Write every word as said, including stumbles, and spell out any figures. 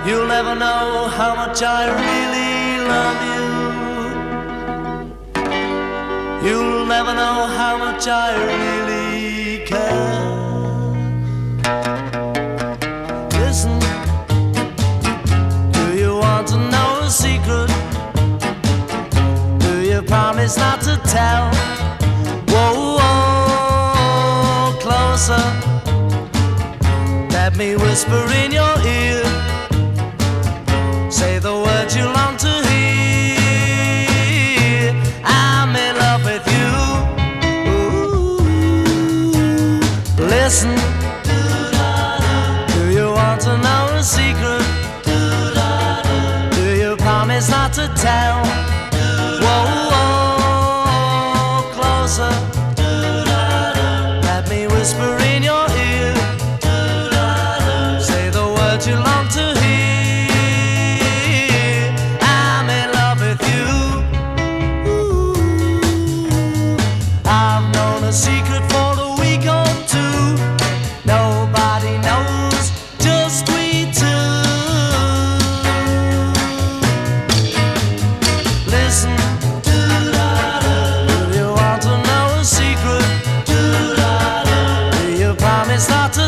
You'll never know how much I really love you. You'll never know how much I really care. Listen, do you want to know a secret? Do you promise not to tell? Whoa, whoa, closer. Let me whisper in your ear. Say the words you long to hear. I'm in love with you. Ooh. Listen, do you want to know a secret? Do you promise not to tell? Whoa, whoa, closer. Let me whisper in your ear. Say the words you long to hear. A secret for a week or two. Nobody knows, just we two. Listen, do you want to know a secret? Do you promise not to